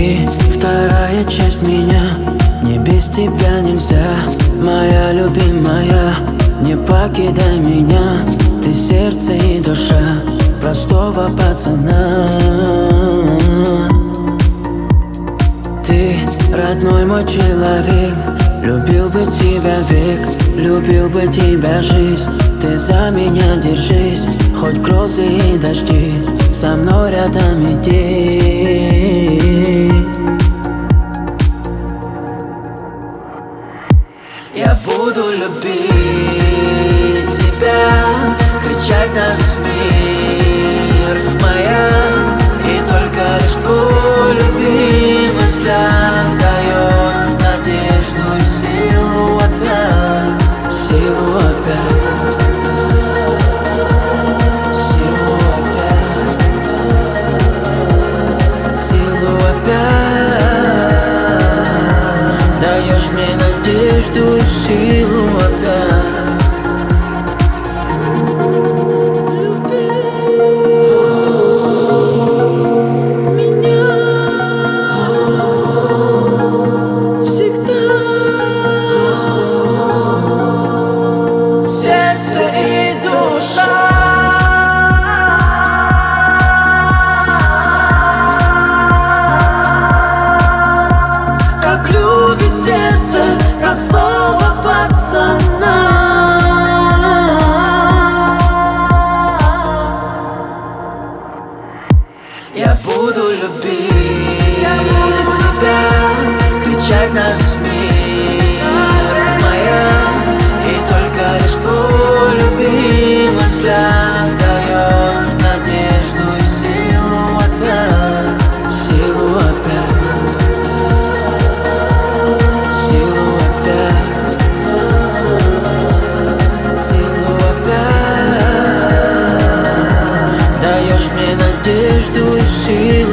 Ты вторая часть меня, мне без тебя нельзя. Моя любимая, не покидай меня. Ты сердце и душа простого пацана. Ты родной мой человек, любил бы тебя век, любил бы тебя жизнь. Ты за меня держись, хоть грозы и дожди, со мной рядом иди. Я буду любить тебя, кричать на весь мир, моя. И только лишь твой любимый взгляд дает надежду и силу опять. Силу опять. Силу опять. Силу опять. Даешь мне надежду и силу опять. Сердце простого пацана. Я буду любить тебя, кричать на весь мир, моя. И только лишь твой любимый взгляд дает надежду и силу опять. Силу опять. Даешь мне надежду и силу.